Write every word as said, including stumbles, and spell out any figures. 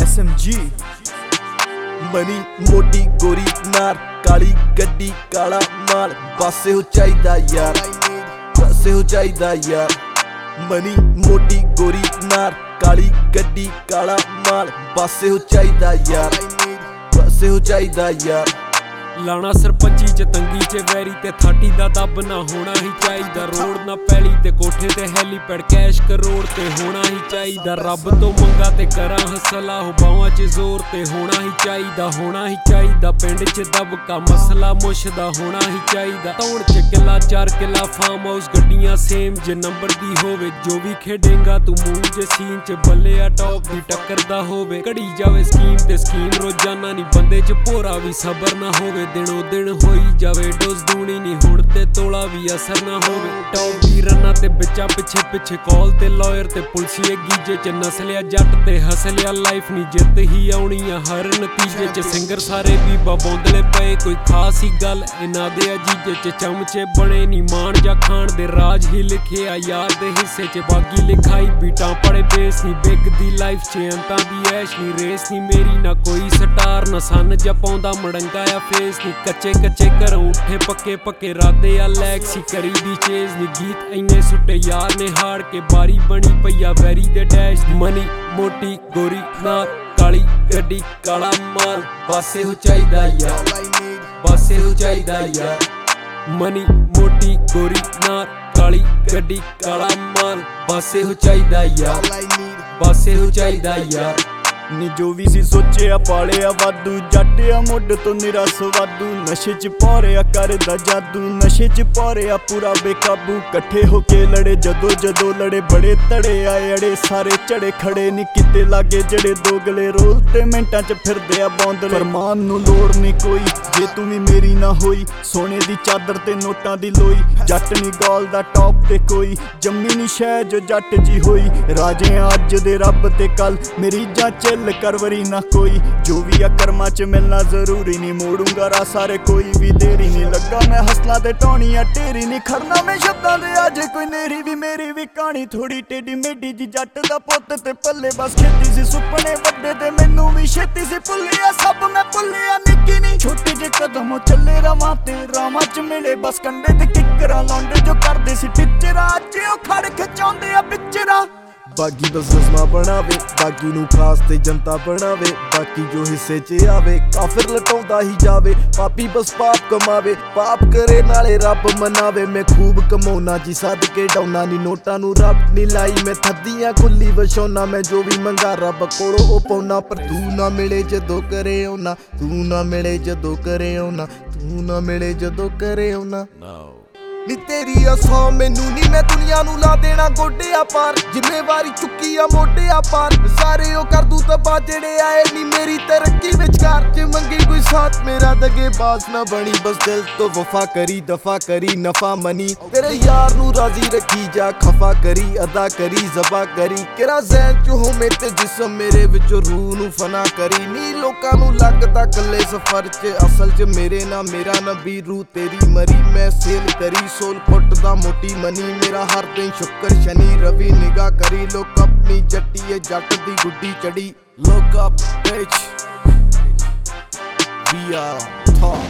S M G money मोटी गोरी नार काली गड्डी काला माल पासे हो चाहिदा यार पासे हो चाहिदा यार मनी मोटी गोरी नार काली गड्डी काला माल पासे हो चाहिदा यार पासे हो चाहिदा यार लाना सरपंची च तंगी च वैरी ते थाटी दा दब ना होना ही चाहिदा रोड ना पैली ते कोठे ते हैलीपैड कैश करोड़ ते होना ही चाहिदा रब तो मंगा ते करा हसला हो बावां च जोर ते होना ही चाहिदा होना ही चाहिदा पिंड च दबका मसला मुशदा होना ही चाहिदा तौड़ च किला चार किला फार्म हाउस गड्डियां सेम जे नंबर दी होवे जो भी खेडेगा तू मूव जे सीन च बल्ले टॉप दी टक्कर दा होवे घड़ी जावे स्कीम ते स्कीम रोजाना नी बंदे च भोरा भी सबर ना होवे दिनों दिन होई जावे डोज दूनी नी हुण ते तोला भी असर ना होवे टॉप दी रना ते बिचा पिछे पिछे कॉल ते लॉयर ते पुलसिए गीजे च नसलिया जट ते हसलिया लाइफ नी जित ही आउणी आ हर नतीजे च सिंगर सारे भी बबोंदले पए कोई खास ही गल इना दे अजीजे च चमचे बने नी मान जा खान दे राज ही लिखे आ यार दे हिस्से च बागी लिखाई बीटां पड़े बेस नी बिग दी लाइफ च अंतां दी ऐश नी रेस नी मेरी ना कोई स्टार ना सन जा पाउंदा मड़ंगा आ फेस नी कच्चे कच्चे घरों उठे पक्के पक्के राधे आ लैक्सी करी दी चेज नी गीत इन्ने सुटे यार ने हाड़ के बारी बनी पईया वैरी दे डैश मनी मोटी गोरी नार काली गड्डी काला माल पासे हो चाहिदा यार पासे हो चाहिदा यार मनी मोटी गोरी नार काली गड्डी काला माल पासे हो चाहिदा यार पासे हो चाहिदा यार नी जो भी सी सोचिया पालिया वादू जट्टिया मुड तो निरा सवादू नशे च पौरिया करदा जादू नशे च पौरिया पूरा बेकाबू कट्ठे होके लड़े जदो जदो लड़े बड़े तड़े आए अड़े सारे चढ़े खड़े नी किते लागे जड़े दोगले रोल ते मिंटां च फिरदे आ बौंदले फरमान नू लोड़ नी कोई जे तू भी मेरी ना होई सोने दी चादर ते नोटां दी लोई जट नी गॉल दा टॉप ते कोई जम्मी नी शह जो जट जी होई राजे अज दे रब ते कल मेरी जांच करवरी ना कोई जो भी आ कर्मा च मिलना जरूरी नहीं मोड़ूंगा रा सारे कोई भी देरी नहीं लगा मैं हसला ते टोनिया टेरी नहीं खड़ना मैं शब्दां दे अजे कोई नेरी भी मेरी भी कहानी थोड़ी टेढ़ी मेढ़ी जी जट दा पुੱਤ ते पल्ले बस खेती सी सुपने वड्डे ते मैनू भी छेती सी भुल्लिया सब मैं भुल्लिया निक्की नहीं छोटे जे कदम चले रवां ते रावां च मिले बस कंडे ते किकरा लौंडे जो करदे सी टिचरा अज ओ खड़ खचाउंदे आ पिक्चरा बाकी बस रस्मा बनावे बाकी नू खास ते जनता बनावे बाकी जो हिस्से च आवे काफिर लटाउंदा ही जावे पापी बस पाप कमावे पाप करे नाले रब मनावे मैं खूब कमाउना जी सदके डौना नी नोटां नू रब नी लाई मैं थद्दियां खुली वछौना मैं जो भी मंगा रब कोलों ओ पौना पर तू ना मिले जदों करे औना तू ना मिले जदों करे औना तू ना मिले जदों करे औना नी तेरी आ सौ मैनू नी मैं दुनिया नू ला देना गोडिया पार जिम्मेवारी चुकी आ मोडिया पार सारे ओ कर दूं तबा जेड़े आए नी मेरी तरक्की विचकार च मंगे कोई साथ मेरा दगे बाज ना बनी बस दिल तो वफा करी दफा करी नफा मनी तेरे यार नू राजी रखी जा खफा करी अदा करी जबा करी किरा ज़हन च होवे ते जिस्म मेरे विचों रूह नू फना करी नी लोकां नू लगदा कल्ले सफर च असल च मेरे ना मेरा नबी रूह तेरी मरी मैं सेल करी सोल फुट दा मोटी मनी मेरा हर दिन शुक्र शनि रवि निगाह करी लोक अपनी जट्टी जट दी गुड्डी चढ़ी लोक अप bitch we are top